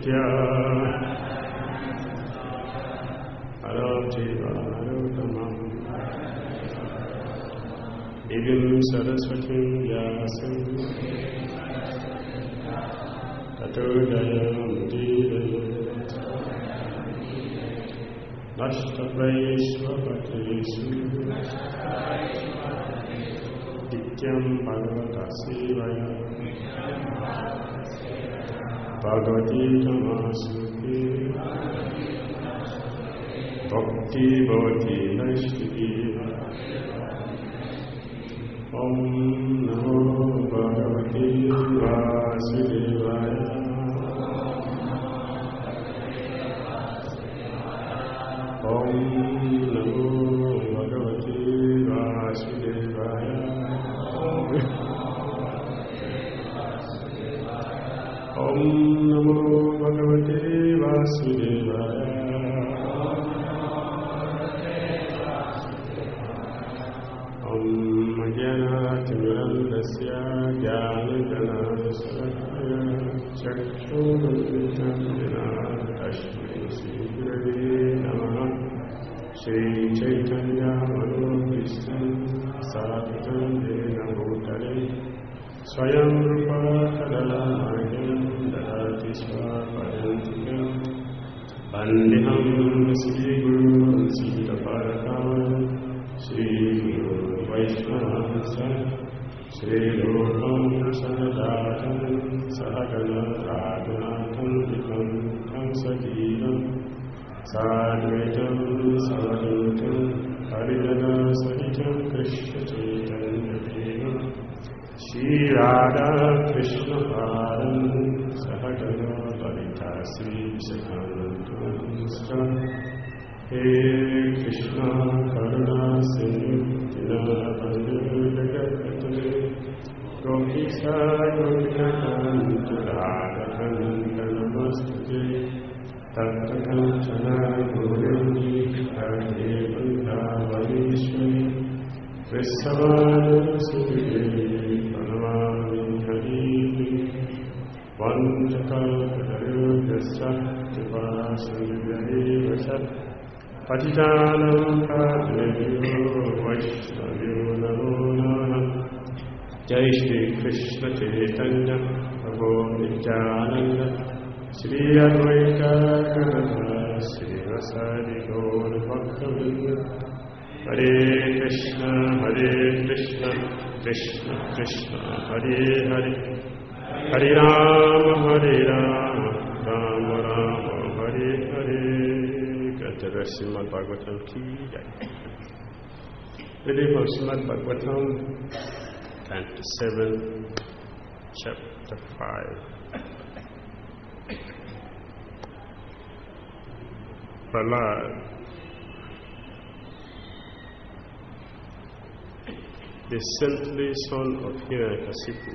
विद्या अराजीवारोतमम् देवीं सरस्वतीं व्यासं ततो जयमुदीरयेत् नष्टप्रायेष्वपतेषु नित्यं भगवता सेवया भगवती तमासुते भक्ति भवति नैष्टिकी ॐ नमो भगवते वासुदेवाय ॐ नमो भगवते वासुदेवाय ॐ नमो भगवते वासुदेवाय ॐ ज्ञानातिमिरन्दस्य ज्ञानजनाशलाकया चक्षुरुन्मिलितं येन तस्मै श्रीगुरवे नमः। श्रीचैतन्यमनोभीष्टं स्थापितं येन भूतले स्वयं रूपा कदा मह्यं ददाति स्वापदन्तिकं वन्देऽहं श्रीगुरुं श्रीपादं श्रीगुरुं वैष्णवंश श्रीरूपं सदातं सहगणराघुनाथं विभं कंसजीवं साद्वैतं सवधूतं हरिजनसहितं कृष्णचैतन्यदेवं श्रीराधा कृष्णपादं सहगणा ललिता श्रीविशाखान्वितंश्च हे कृष्णा करुणा सिन्धु दीनबन्धु जगत्पते गोपीशा गोपिकान्त राधाकान्त नमस्तुते तप्तकाञ्चन गौरी हरे वृन्दावनेश्वरी वृषभानुसुते प्रणमामि हरिं वन्दकल्पतरुभ्यश्च कृपासिन्धुभ्येव च पतितानां पावनेभ्यो वैष्णवेभ्यो नमो नमः। जय श्री कृष्ण चैतन्य प्रभु नित्यानंद श्री अद्वैत गदाधर श्रीवासादि गौर भक्तवृंद। हरे Krishna Krishna Krishna Hare Hare Hare Ram Ram Ram Hare Hare. Srimad Bhagavatam ki jai. Reading from Srimad Bhagavatam, Canto 7, Chapter 5. Prahlad, the saintly son of Hiranyakasipu,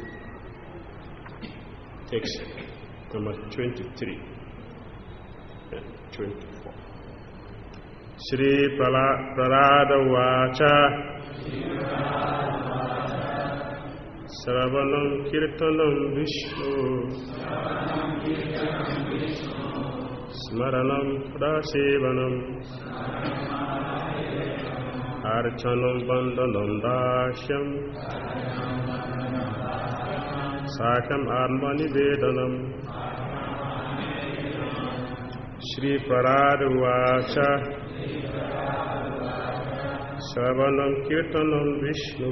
text number 23 and 24. Shri Prahlad Uvacha Sravanam Kirtanam Vishnu Smaranam Prasevanam Archanam Vandanam Dashyam Sakam Armani Vedanam. Shri Prahlad Uvacha Sravanam Kirtanam Vishnu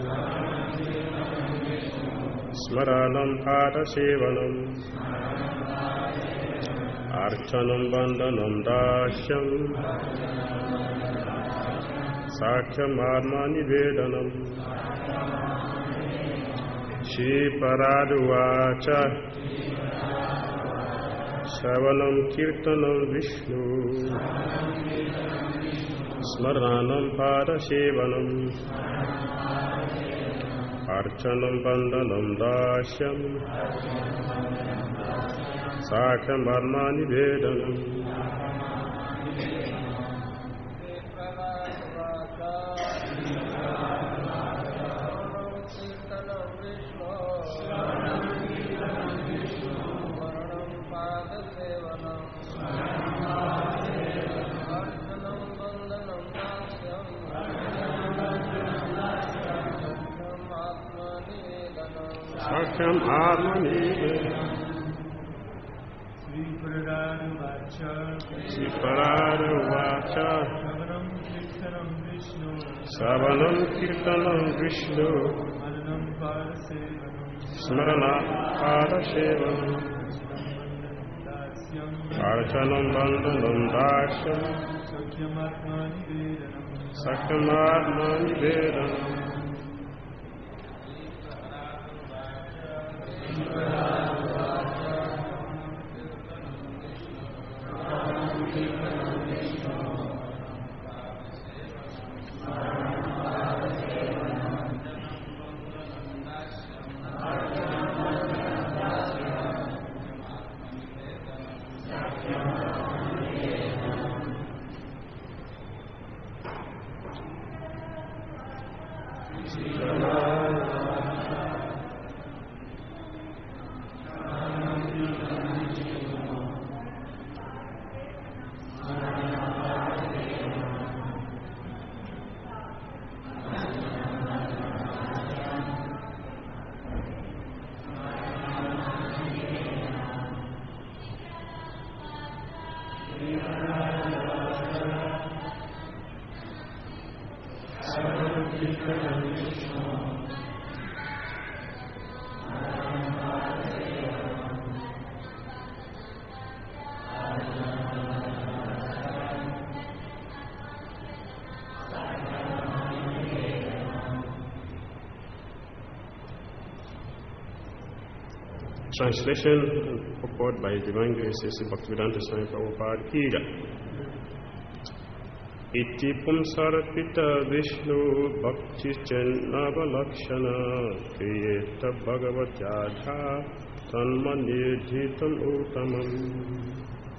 Smaranam Padasevanam Archanam Vandanam Dashyam Sakhyam Armani Vedanam. Shri Prahlad Uvacha Sravanam Kirtanam Vishnu Smaranam Padasevanam Archanam Vandanam Dashyam Sakhyam Armani Vedanam. Sakyam Atmanivedanam. Sri Parada Vacha Savanam Kirtanam Vishnu Smarana Parasevanam Archanam Bandhanam Dashyam Sakyam Atmanivedanam. Translation and purport by Divine Grace Sri Bhaktivedanta Swami Prabhupada Kiga. Iti pumsarapita Vishnu Bhakti Chenava Lakshana Kriyeta Bhagavat Yadha Tanmanidhitam Uttamam.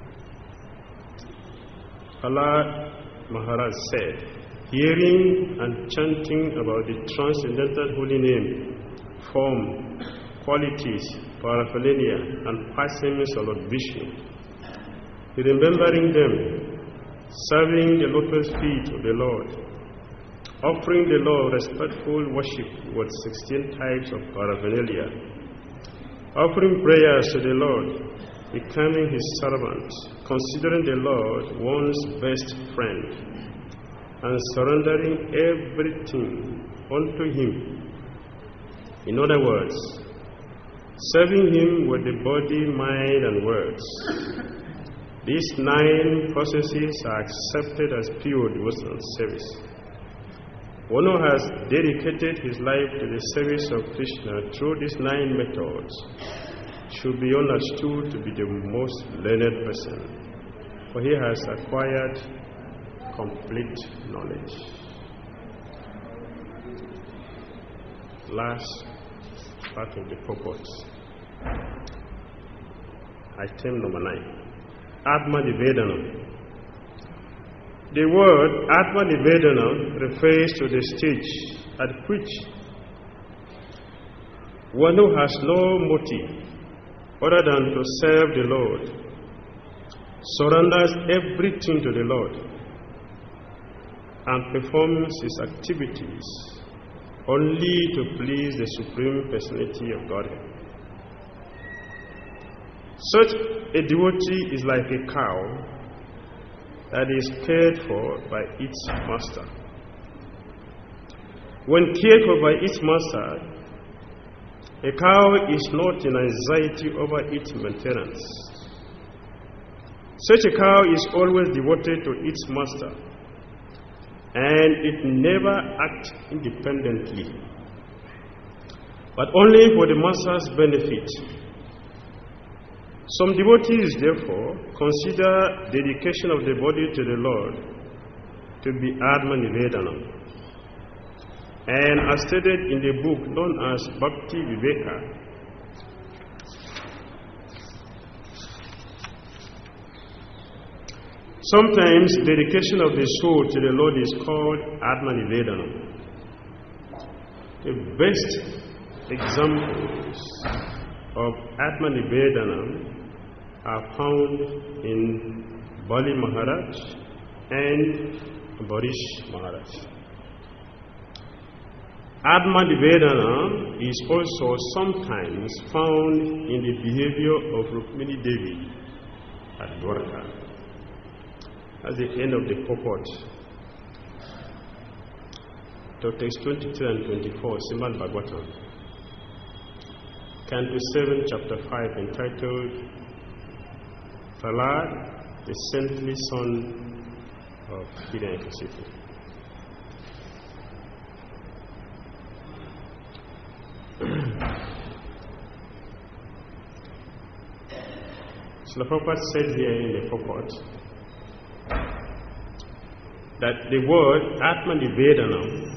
Prahlad Maharaj said, hearing and chanting about the transcendental holy name, form, qualities, paraphernalia, and pastimes of Lord Vishnu, remembering them, serving the lotus feet of the Lord, offering the Lord respectful worship with 16 types of paraphernalia, offering prayers to the Lord, becoming His servant, considering the Lord one's best friend, and surrendering everything unto Him. In other words, serving Him with the body, mind, and words. These 9 processes are accepted as pure devotional service. One who has dedicated his life to the service of Krishna through these 9 methods should be understood to be the most learned person, for he has acquired complete knowledge. Last part of the purport. Item number 9. Atma Nivedanam. The word Atma Nivedanam refers to the stage at which one who has no motive other than to serve the Lord surrenders everything to the Lord and performs his activities only to please the Supreme Personality of Godhead. Such a devotee is like a cow that is cared for by its master. When cared for by its master, a cow is not in anxiety over its maintenance. Such a cow is always devoted to its master, and it never acts independently, but only for the master's benefit. Some devotees, therefore, consider dedication of the body to the Lord to be Atma Nivedanam. And as stated in the book known as Bhakti Viveka, sometimes dedication of the soul to the Lord is called Atma Nivedanam. The best examples of Atma Nivedanam are found in Bali Maharaj and Barish Maharaj. Atma-nivedana is also sometimes found in the behavior of Rukmini Devi at Dwarka. At the end of the purport, text 23 and 24, Srimad Bhagavatam, Canto 7, Chapter 5, entitled Prahlad, the saintly son of Hiranyakasipu. Srila Prabhupada said here in the purport that the word Atma-nivedana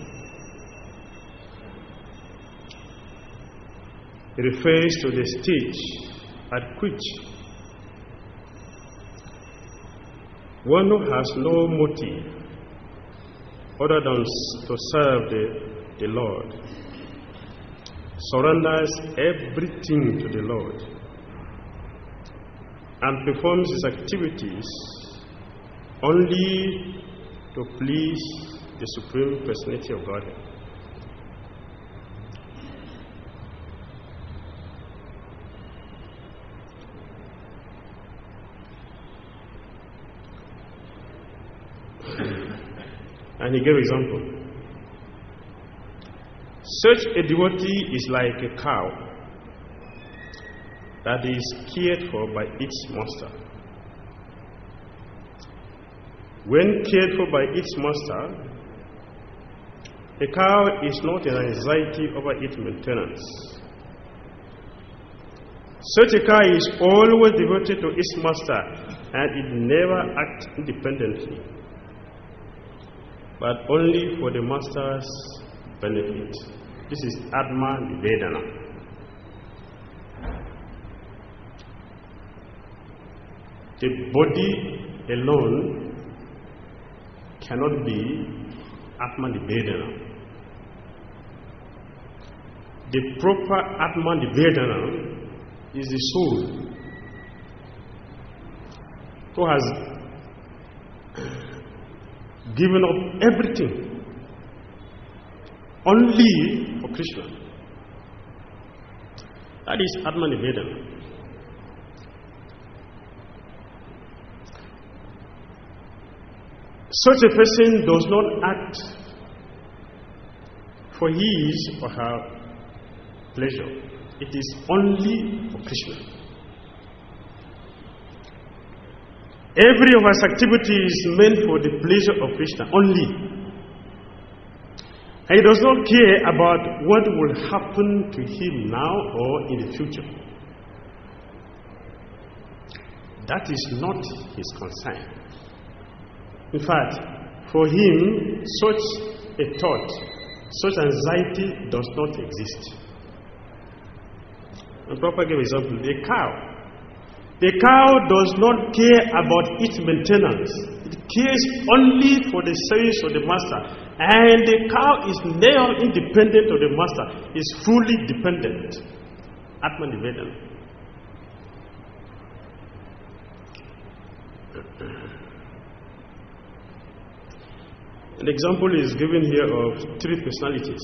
refers to the stage at which one who has no motive other than to serve the Lord surrenders everything to the Lord and performs his activities only to please the Supreme Personality of Godhead. And he gave example. Such a devotee is like a cow that is cared for by its master. When cared for by its master, a cow is not in anxiety over its maintenance. Such a cow is always devoted to its master, and it never acts independently, but only for the master's benefit. This is Atma-nivedana. The body alone cannot be Atma-nivedana. The proper Atma-nivedana is the soul who has given up everything only for Krishna. That is Atma-nivedana. Such a person does not act for his or her pleasure. It is only for Krishna. Every of his activity is meant for the pleasure of Krishna only. He does not care about what will happen to him now or in the future. That is not his concern. In fact, for him, such a thought, such anxiety does not exist. And Prabhupada gave example, a cow. The cow does not care about its maintenance. It cares only for the service of the master. And the cow is never independent of the master, is fully dependent. Atma-nivedana. An example is given here of three personalities.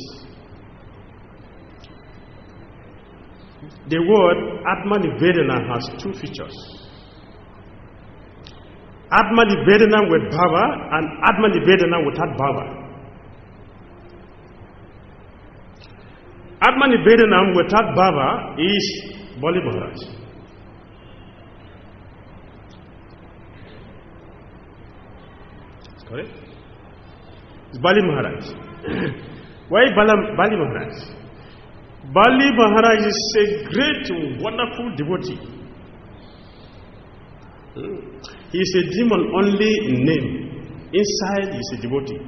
The word Atma-nivedana has two features. Atma-nivedana with bhava and Atma-nivedana without bhava. Atma-nivedana without bhava is Bali Maharaj. Correct? It's Bali Maharaj. Why Bali Maharaj? Bali Maharaj is a great, wonderful devotee. He is a demon only in name. Inside he is a devotee.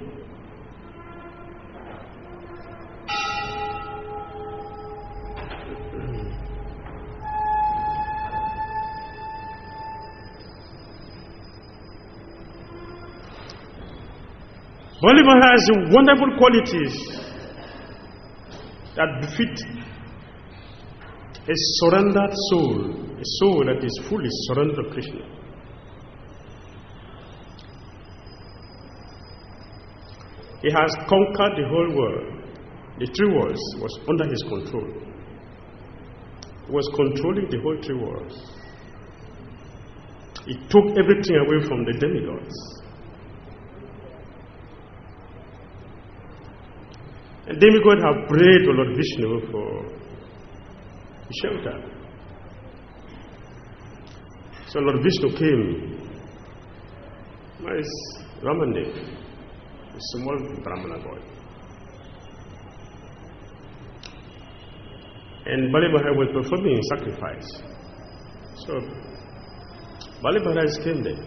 Bali Maharaj has wonderful qualities that befit a surrendered soul a soul that is fully surrendered to Krishna. He has conquered the whole world. The three worlds was under his control. He was controlling the whole three worlds. He took everything away from the demigods. And demigods have prayed to Lord Vishnu for shelter. So Lord Vishnu came. Where is Ramadev? A small Brahmana boy. And Bali Maharaj was performing sacrifice. So Bali Maharaj came there.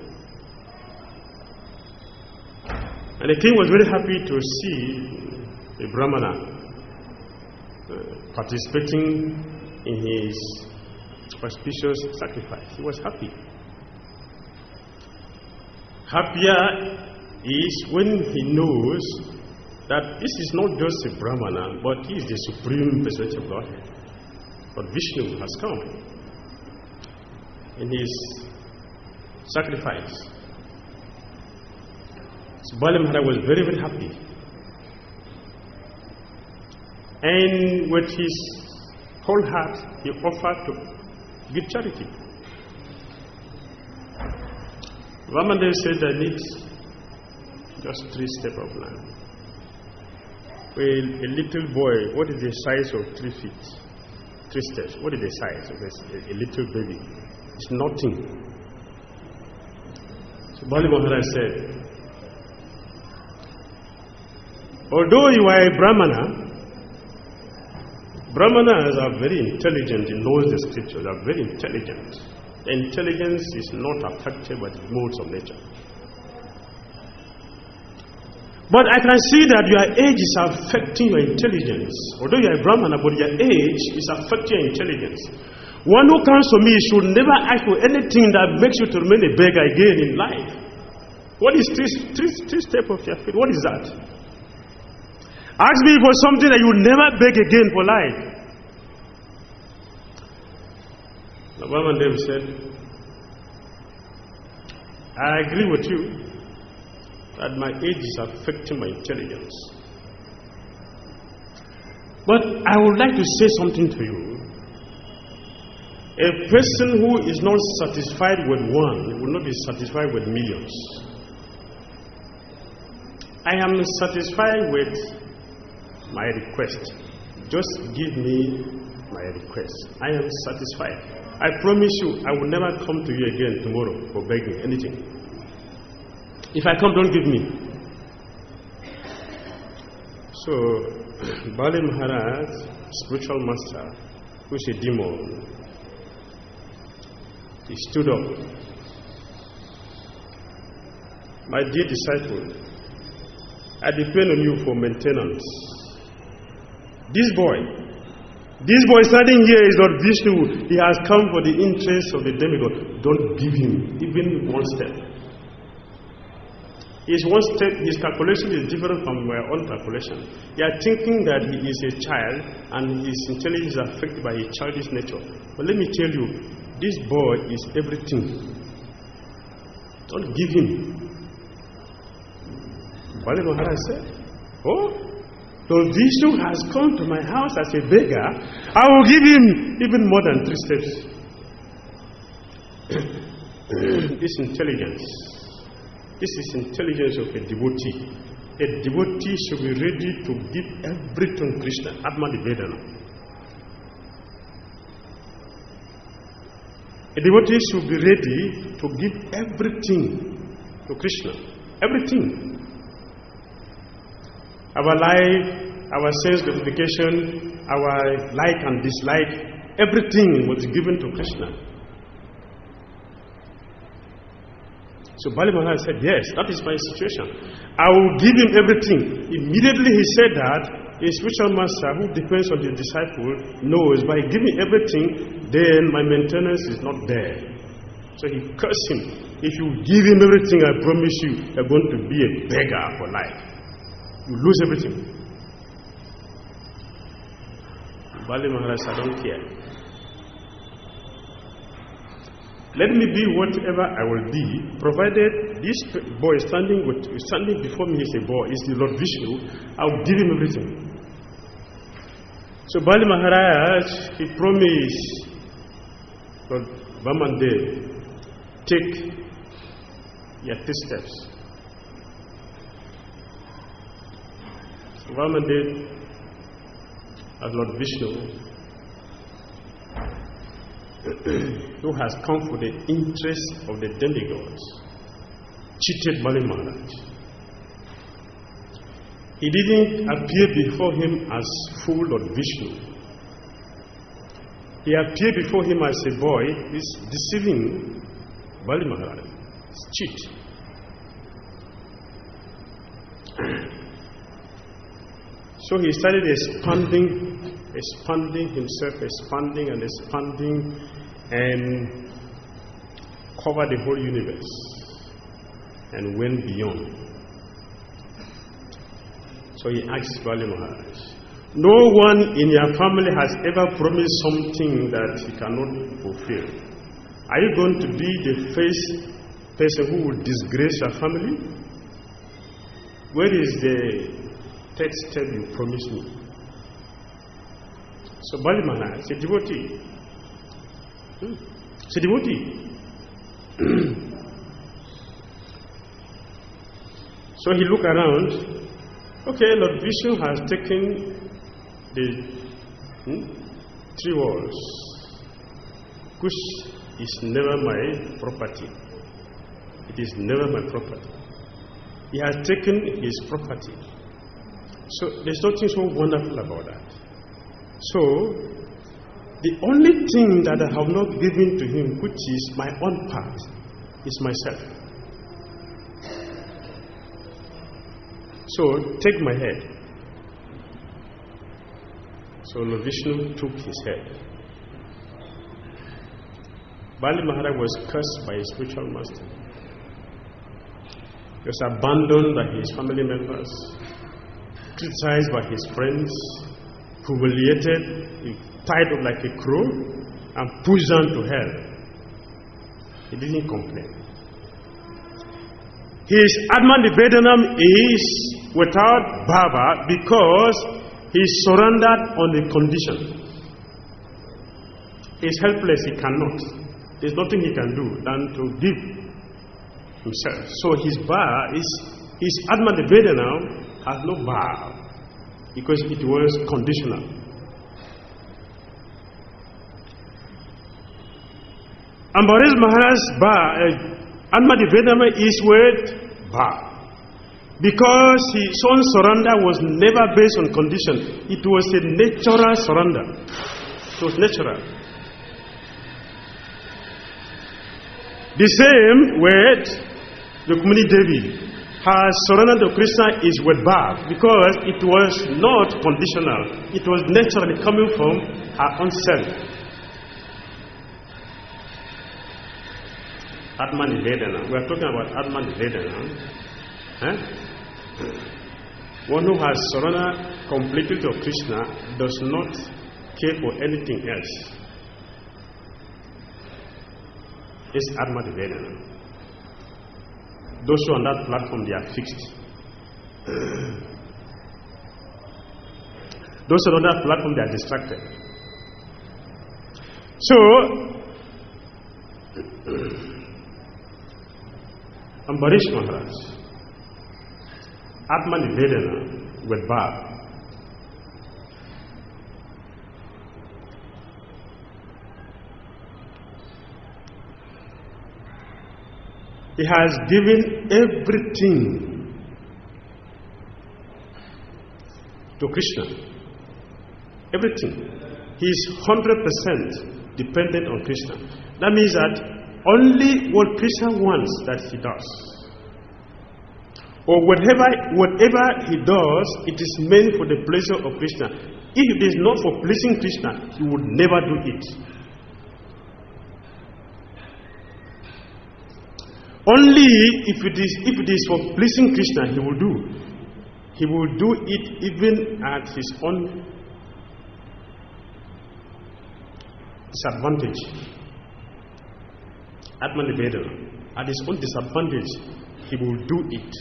And the king was very happy to see a Brahmana participating in his auspicious sacrifice. He was happy. Happier is when he knows that this is not just a Brahmana, but he is the supreme personality of Godhead. But Vishnu has come in his sacrifice. So Bali Maharaj was very, very happy. And with his whole heart, he offered to give charity. Ramadev said, I need just 3 steps of land. Well, a little boy, what is the size of 3 feet? 3 steps. What is the size of a little baby? It's nothing. So Bali Maharaj said, although you are a Brahmana, Brahmanas are very intelligent, he knows the scriptures, they are very intelligent. The intelligence is not affected by the modes of nature. But I can see that your age is affecting your intelligence. Although you are a Brahmana, but your age is affecting your intelligence. One who comes to me should never ask for anything that makes you to remain a beggar again in life. What is three steps of your faith? What is that? Ask me for something that you will never beg again for life. The Brahman said, I agree with you that my age is affecting my intelligence. But I would like to say something to you. A person who is not satisfied with one will not be satisfied with millions. I am satisfied with my request. Just give me my request. I am satisfied. I promise you, I will never come to you again tomorrow for begging anything. If I come, don't give me. So, Bali Maharaj, spiritual master, who is a demon, he stood up. My dear disciple, I depend on you for maintenance. This boy standing here is not Vishnu. He has come for the interest of the demigod. Don't give him even one step. His one step, his calculation is different from my own calculation. You are thinking that he is a child and his intelligence is affected by his childish nature. But let me tell you, this boy is everything. Don't give him. Bali Maharaj said, oh, so Vishnu has come to my house as a beggar, I will give him even more than 3 steps. This intelligence. This is intelligence of a devotee. A devotee should be ready to give everything to Krishna. Atma Nivedana. A devotee should be ready to give everything to Krishna. Everything. Our life, our sense gratification, our like and dislike, everything was given to Krishna. So Bali Maharaj said, yes, that is my situation. I will give him everything. Immediately he said that, a spiritual master who depends on the disciple knows by giving everything, then my maintenance is not there. So he cursed him. If you give him everything, I promise you, you're going to be a beggar for life. You lose everything. Bali Maharaj said, I don't care. let me be whatever I will be, provided this boy standing before me is a boy, is the Lord Vishnu, I will give him everything. So Bali Maharaj, he promised Lord Vamandev, take your 3 steps. So Vamandev, as Lord Vishnu, who has come for the interest of the demigods, cheated Bali Maharaj. He didn't appear before him as full Lord Vishnu. He appeared before him as a boy. He's deceiving Bali Maharaj. It's cheat. So he started expanding himself, expanding and covered the whole universe and went beyond. So he asked Bali Maharaj, no one in your family has ever promised something that he cannot fulfill. Are you going to be the first person who will disgrace your family? Where is the 3rd step you promised me? So Bali Maharaj is a devotee. It's a devotee. So he looked around. Okay, Lord Vishnu has taken the 3 walls, which is never my property. It is never my property. He has taken his property. So there's nothing so wonderful about that. So the only thing that I have not given to him, which is my own part, is myself. So take my head. So Lord Vishnu took his head. Bali Maharaj was cursed by his spiritual master. He was abandoned by his family members, criticized by his friends, humiliated, tied up like a crow, and pushed down to hell. He didn't complain. His Atman Nivedanam is without bhava because he surrendered on the condition. He is helpless, he cannot. There's nothing he can do than to give himself. So his Atman Nivedanam has no bhava because it was conditional. Ambarish Maharaj's Atman Nivedanam is with bhava. Because his own surrender was never based on condition. It was a natural surrender. It was natural. The same with Rukmini Devi. Her surrender to Krishna is with bhava because it was not conditional. It was naturally coming from her own self. Atman Nivedana. We are talking about Atman Nivedana. One who has surrendered completely to Krishna does not care for anything else. It's Atman Nivedana. Those who are on that platform, they are fixed. Those who are on that platform, they are distracted. So, Ambarish Maharaj, Atman Nivedana with bhava. He has given everything to Krishna. Everything. He is 100% dependent on Krishna. That means that only what Krishna wants that he does. Or whatever he does, it is meant for the pleasure of Krishna. If it is not for pleasing Krishna, he would never do it. Only if it is for pleasing Krishna, he will do. He will do it even at his own disadvantage. Atman Nivedana, at his own disadvantage, he will do it.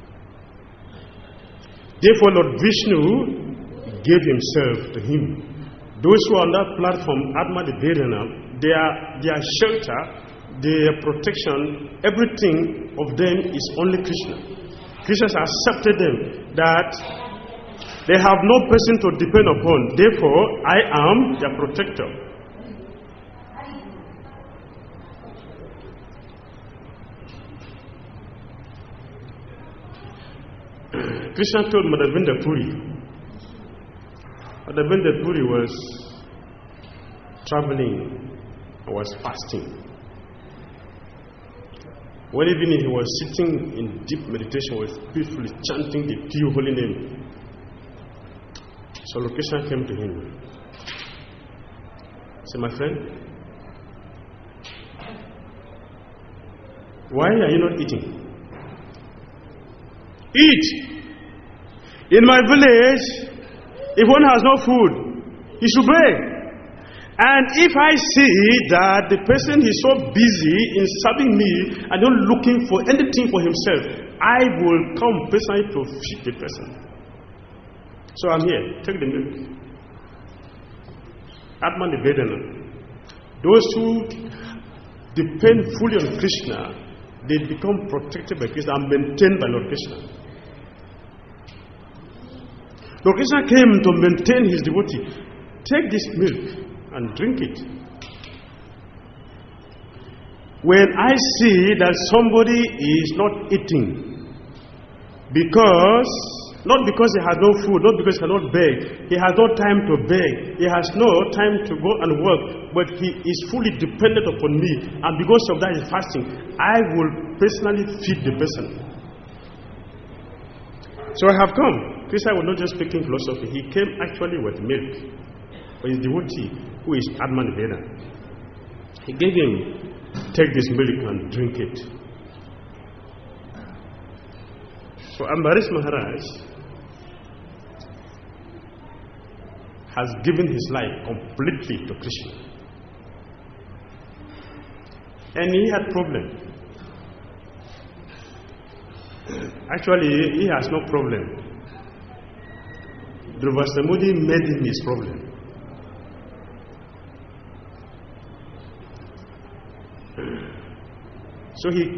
Therefore, Lord Vishnu gave himself to him. Those who are on that platform, Atman Nivedana, their shelter, their protection, everything of them is only Krishna. Krishna has accepted them that they have no person to depend upon. Therefore, I am their protector. Krishna told Madhavendra Puri. Madhavendra Puri was traveling and was fasting. One evening he was sitting in deep meditation, was peacefully chanting the pure holy name. So Lord Krishna came to him. He said, my friend, why are you not eating? Eat! In my village, if one has no food, he should beg. And if I see that the person is so busy in serving me and not looking for anything for himself, I will come personally to feed the person. So I'm here. Take the milk. Atman Nivedana. Those who depend fully on Krishna, they become protected by Krishna and maintained by Lord Krishna. Lord Krishna came to maintain his devotee. Take this milk and drink it. When I see that somebody is not eating, not because he has no food, not because he cannot beg, he has no time to beg, he has no time to go and work, but he is fully dependent upon me, and because of that he's fasting, I will personally feed the person. So I have come. Krishna was not just speaking philosophy, he came actually with milk for his devotee, who is Atman Nivedana. He gave him, take this milk and drink it. So Ambarish Maharaj has given his life completely to Krishna. And he had problem. Actually, he has no problem. Dhruvasamudi made him his problem. So he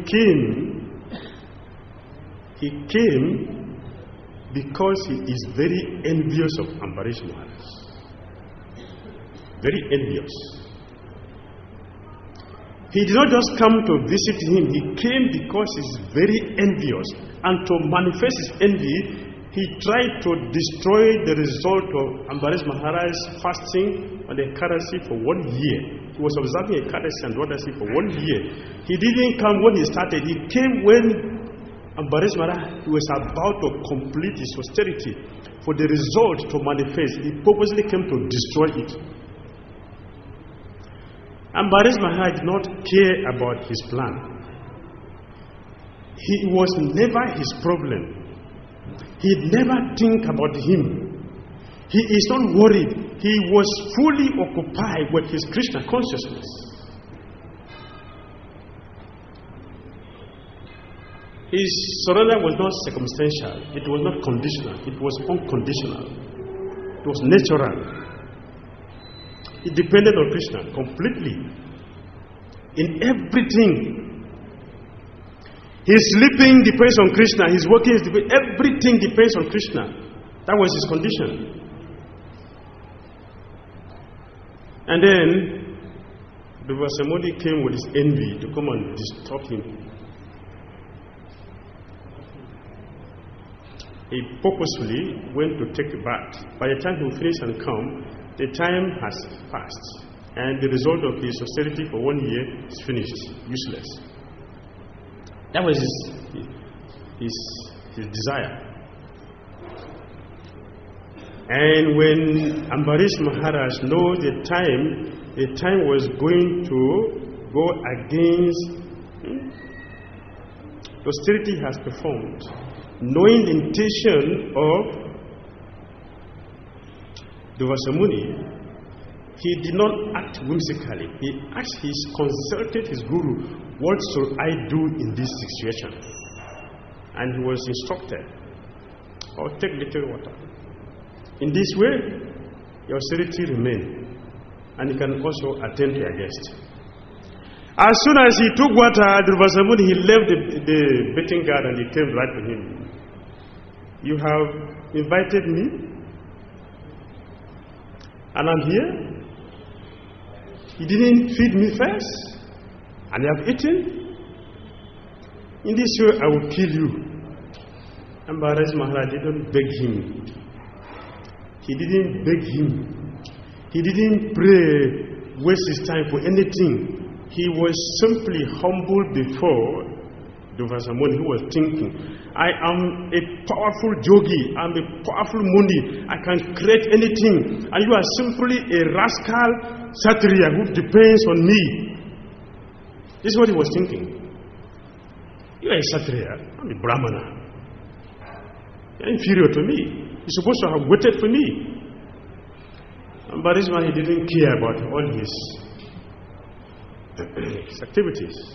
came because he is very envious of Ambarish Maharaj. Very envious. He did not just come to visit him, he came because he is very envious. And to manifest his envy, he tried to destroy the result of Ambarish Maharaj's fasting on the Ekadasi for 1 year. He was observing Ekadasi and Dwadasi for 1 year. He didn't come when he started. He came when Ambarish Maharaj was about to complete his austerity. For the result to manifest, he purposely came to destroy it. Ambarish Maharaj did not care about his plan. He was never his problem. He never think about him. He is not worried. He was fully occupied with his Krishna consciousness. His surrender was not circumstantial. It was not conditional. It was unconditional. It was natural. He depended on Krishna completely. In everything. His sleeping depends on Krishna. His working is everything depends on Krishna. That was his condition. And then Dhruvasamudi came with his envy to come and disturb him. He purposefully went to take a bath. By the time he finished and come, the time has passed. And the result of his austerity for 1 year is finished, useless. That was his desire. And when Ambarish Maharaj knows the time was going to go against the austerity he has performed, knowing the intention of Dhruvasamuni, he did not act whimsically. He consulted his guru. what should I do in this situation? And he was instructed, take little water. In this way, your sanity remains, and you can also attend to your guest. As soon as he took water, Durvasamuni, he left the betting garden and he came right to him. You have invited me, and I'm here. You didn't feed me first, and you have eaten. In this way, I will kill you. And Maharaj Maharaj didn't beg him. He didn't beg him. He didn't pray, waste his time for anything. He was simply humble before Durvasamuni, who was thinking, I am a powerful yogi, I am a powerful mundi, I can create anything, and you are simply a rascal Kshatriya who depends on me. This is what he was thinking. You are a Kshatriya, I'm a Brahmana. You are inferior to me. You're supposed to have waited for me. But this man, he didn't care about all his activities.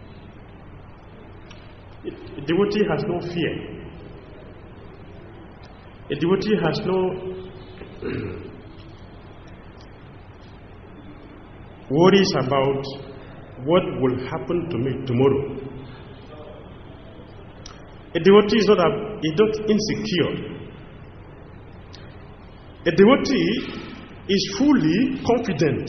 A devotee has no fear. A devotee has no worries about what will happen to me tomorrow. A devotee is not insecure. A devotee is fully confident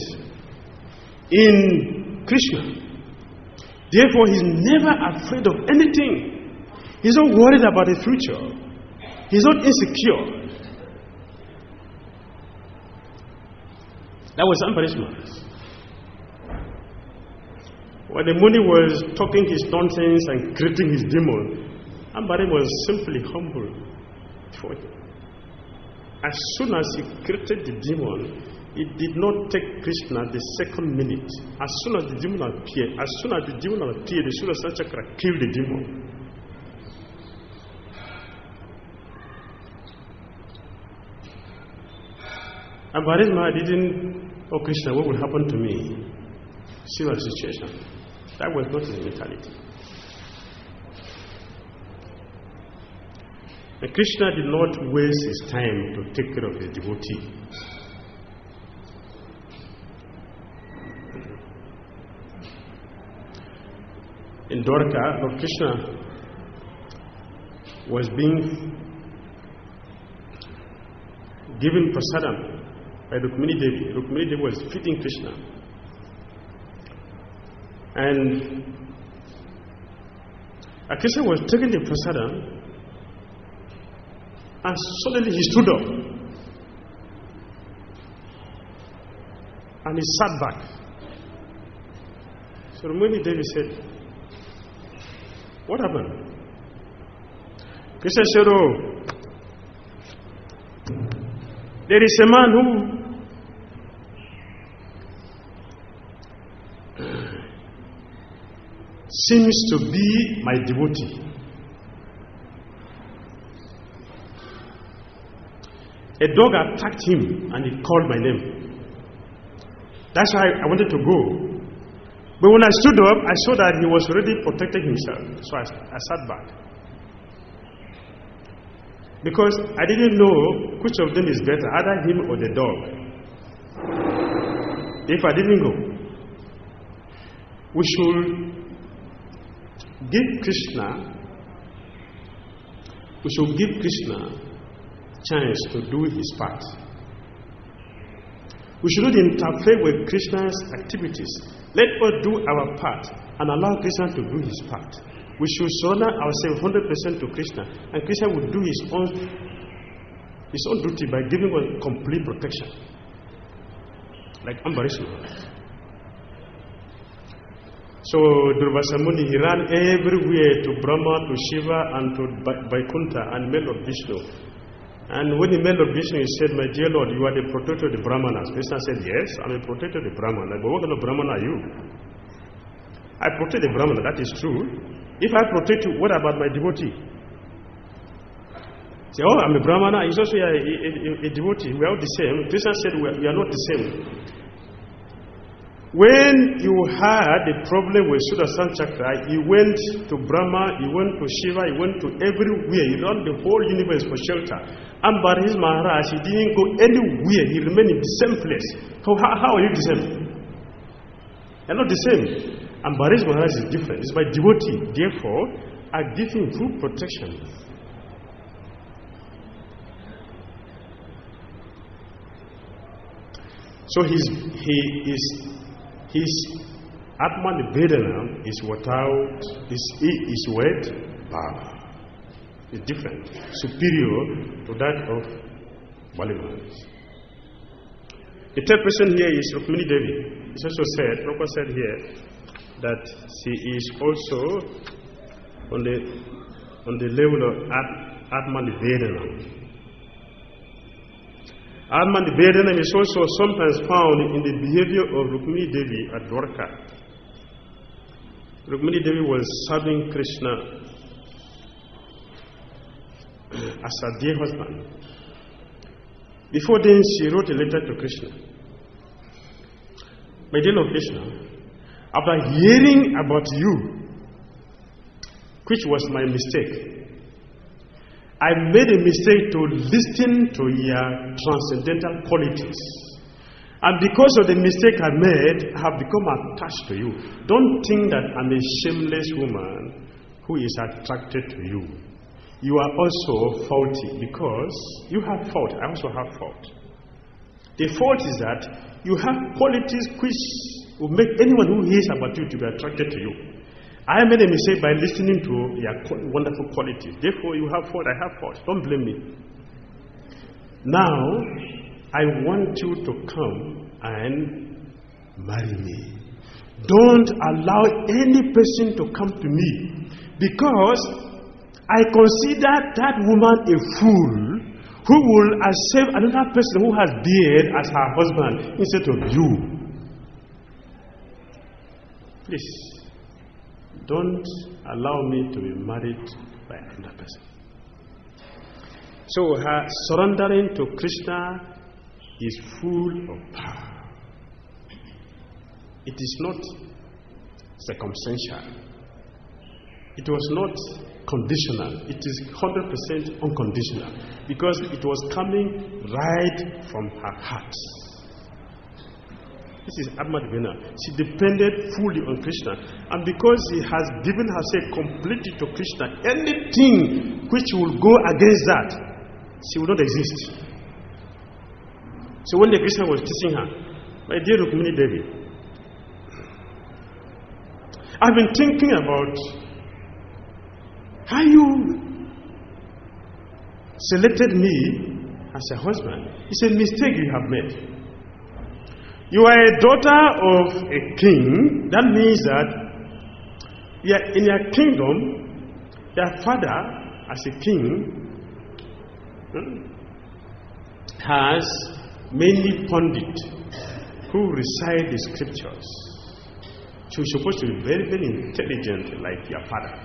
in Krishna. Therefore, he's never afraid of anything. He's not worried about the future. He's not insecure. That was Ambarish Maharaj. When the Muni was talking his nonsense and creating his demon, Ambarish was simply humble for him. As soon as he created the demon, it did not take Krishna the second minute. As soon as the demon appeared, the Sudarsana Chakra killed the demon. And Ambarish Maharaj didn't, Krishna, what will happen to me? See what situation. That was not his mentality. And Krishna did not waste his time to take care of his devotee. In Dwarka, Lord Krishna was being given prasadam by Rukmini Devi. Rukmini Devi was feeding Krishna. And Krishna was taking the prasadam, and suddenly he stood up and he sat back. So Rukmini Devi said, what happened? Krishna said, there is a man who seems to be my devotee. A dog attacked him and he called my name. That's why I wanted to go. But when I stood up, I saw that he was already protecting himself. So I sat back. Because I didn't know which of them is better, either him or the dog. If I didn't go, we should give Krishna chance to do his part. We should not interfere with Krishna's activities. Let us do our part and allow Krishna to do his part. We should surrender ourselves 100% to Krishna, and Krishna will do his own duty by giving us complete protection, like Ambarish Maharaj. So Durvasamuni, he ran everywhere to Brahma, to Shiva, and to Vaikuntha, and met Lord Vishnu. And when he met Lord Vishnu, he said, my dear Lord, you are the protector of the Brahmanas. Krishna said, yes, I'm a protector of the Brahmanas. But what kind of Brahmana are you? I protect the Brahmana, that is true. If I protect you, what about my devotee? Say, I'm a Brahmana, he's also a devotee. We are all the same. Krishna said, we are not the same. When you had a problem with Sudarshan Chakra, you went to Brahma, you went to Shiva, you went to everywhere. You ran the whole universe for shelter. Ambarish Maharaj, he didn't go anywhere. He remained in the same place. How are you the same? You're not the same. Ambarish Maharaj is different. It's my devotee. Therefore, I give him full protection. So his Atman Vedana is without, is with power. It's different, superior to that of Baliman. The third person here is Rukmini Devi. It's also said, Prabhupada said here, that she is also on the level of Atman Vedana. Atman Vedana is also sometimes found in the behavior of Rukmini Devi at Dwarka. Rukmini Devi was serving Krishna as her dear husband. Before then, she wrote a letter to Krishna. My dear Lord Krishna, after hearing about you, which was my mistake, I made a mistake to listen to your transcendental qualities. And because of the mistake I made, I have become attached to you. Don't think that I'm a shameless woman who is attracted to you. You are also faulty because you have fault. I also have fault. The fault is that you have qualities which will make anyone who hears about you to be attracted to you. I made a mistake by listening to your wonderful qualities. Therefore, you have fault, I have fault. Don't blame me. Now, I want you to come and marry me. Don't allow any person to come to me, because I consider that woman a fool who will accept another person who has beard as her husband instead of you. Please. Don't allow me to be married by another person. So her surrendering to Krishna is full of power. It is not circumstantial. It was not conditional. It is 100% unconditional, because it was coming right from her heart. This is Atman Vedana. She depended fully on Krishna. And because she has given herself completely to Krishna, anything which will go against that, she will not exist. So when the Krishna was teaching her, my dear Rukmini Devi, I've been thinking about how you selected me as a husband. It's a mistake you have made. You are a daughter of a king. That means that in your kingdom, your father, as a king, has many pundits who recite the scriptures. So you're supposed to be very, very intelligent like your father.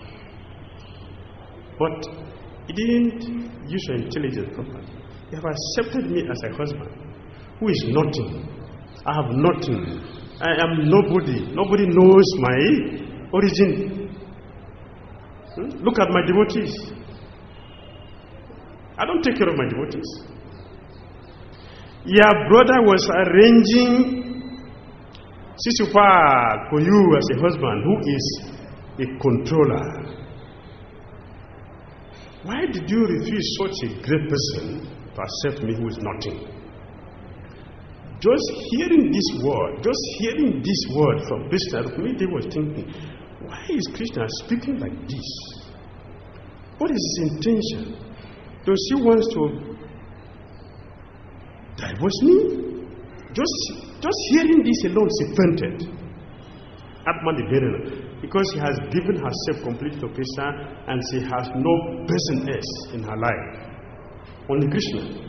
But he didn't use your intelligence properly. You have accepted me as a husband who is nothing. I have nothing. I am nobody. Nobody knows my origin. Look at my devotees. I don't take care of my devotees. Your brother was arranging Sisupa for you as a husband who is a controller. Why did you refuse such a great person to accept me who is nothing? Just hearing this word from Krishna, Rukmini was thinking, why is Krishna speaking like this? What is his intention? Does he want to divorce me? Just hearing this alone, she fainted. Atman Vedana, because she has given herself completely to Krishna and she has no person else in her life, only Krishna.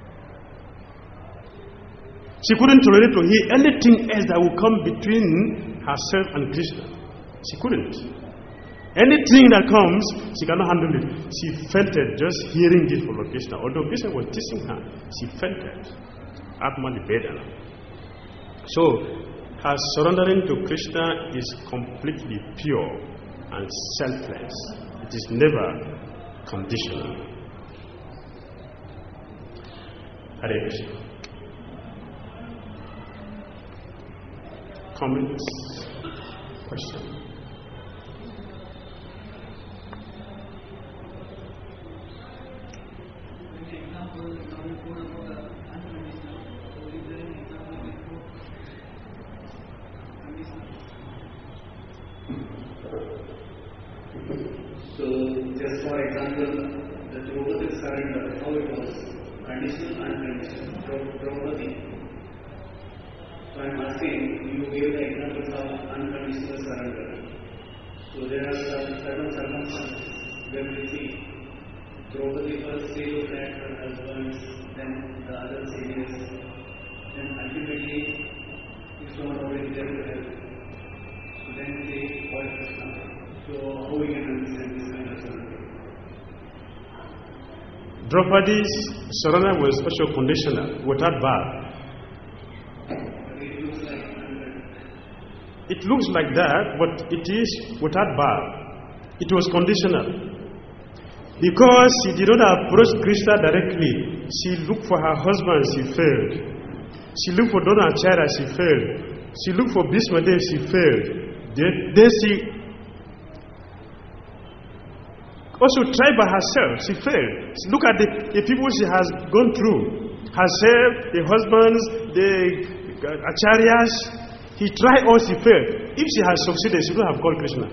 She couldn't tolerate to hear anything else that would come between herself and Krishna. She couldn't. Anything that comes, she cannot handle it. She fainted just hearing this from Krishna. Although Krishna was teaching her, she fainted. Atman Vedana. So, Her surrendering to Krishna is completely pure and selfless. It is never conditional. Hare Krishna. Comments? Questions? So, just for example, the Draupadi surrender, how it was, conditional and unconditional. Draupadi. So, I am asking, you gave the examples of unconditional surrender. So, there are certain circumstances where we see Draupadi first say look at her husband, then the other saviors, then ultimately, if someone already there to help, so then they call Krishna. So, how we can understand this kind of surrender? Draupadi's surrender was special conditional, without bar. It looks like that, but it is without bar. It was conditional. Because she did not approach Krishna directly, she looked for her husband, she failed. She looked for Dronacharya, she failed. She looked for Bhismadev, she failed. Then she also tried by herself, she failed. Look at the people she has gone through. Herself, the husbands, the acharyas. He tried all, she failed. If she had succeeded, she would have called Krishna.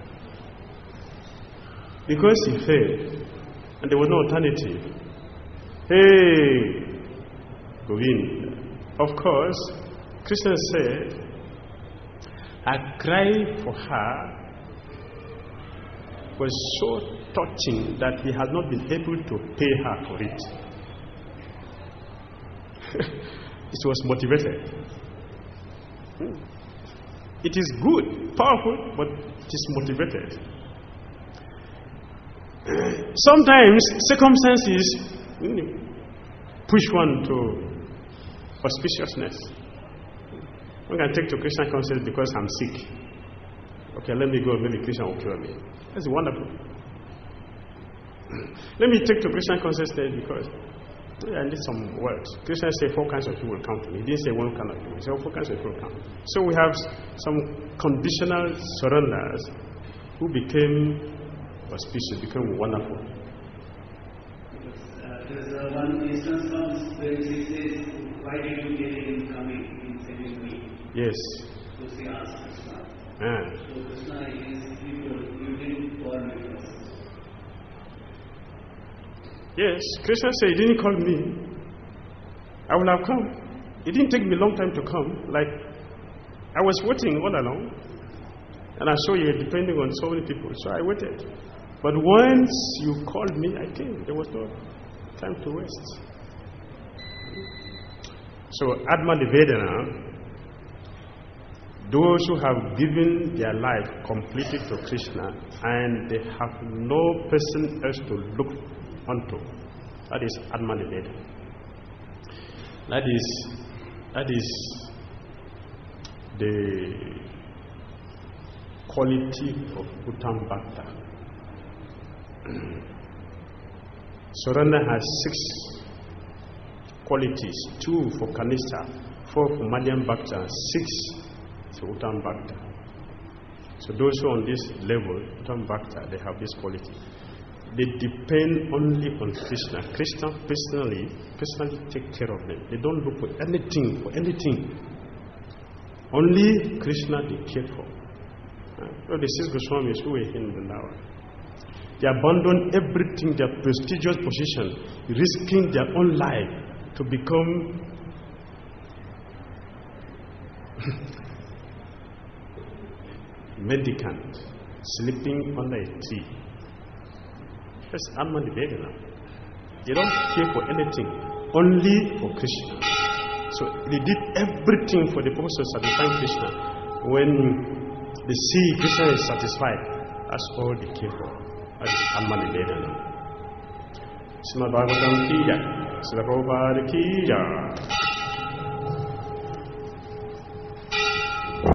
Because she failed. And there was no alternative. Hey, Govind. Of course, Krishna said, I cried for her was so touching that he had not been able to pay her for it. It was motivated. It is good, powerful, but it is motivated. Sometimes circumstances push one to auspiciousness. One can take to Krishna consciousness because I'm sick. Okay, let me go, maybe Krishna will cure me. That's wonderful. Let me take to Krishna consciousness because I need some words. Krishna said 4 kinds of people will come to me. He didn't say 1 kind of people. He said 4 kinds of people will come. So we have some conditional surrenders who became auspicious, became wonderful. There's one instance comes where she says, why did you get it in coming, in saving me? Yes. So she asked Krishna. So Krishna is people, you didn't call me first. Yes, Krishna said, he didn't call me. I would have come. It didn't take me a long time to come. Like, I was waiting all along. And I saw you depending on so many people. So I waited. But once you called me, I came. There was no time to waste. So, Atma Nivedana, those who have given their life completely to Krishna and they have no person else to look unto, that is Atma Nivedana. That is the quality of Uttam Bhakta. Surrender has 6 qualities, 2 for Kanishta, 4 for Madhyam Bhakta, 6 for Uttam Bhakta. So those who are on this level, Uttam Bhakta, they have this quality. They depend only on Krishna. Krishna personally take care of them. They don't look for anything. Only Krishna they care for. The 6 Goswamis who were in Vrindavan, they abandoned everything, their prestigious position, risking their own life to become mendicant, sleeping under a tree. That's Atma Nivedana. They don't care for anything, only for Krishna. So they did everything for the purpose of satisfying Krishna. When they see Krishna is satisfied, that's all they care for. That is Atma Nivedana. Srimad Bhagavatam ki jai, Srila Prabhupada ki jai.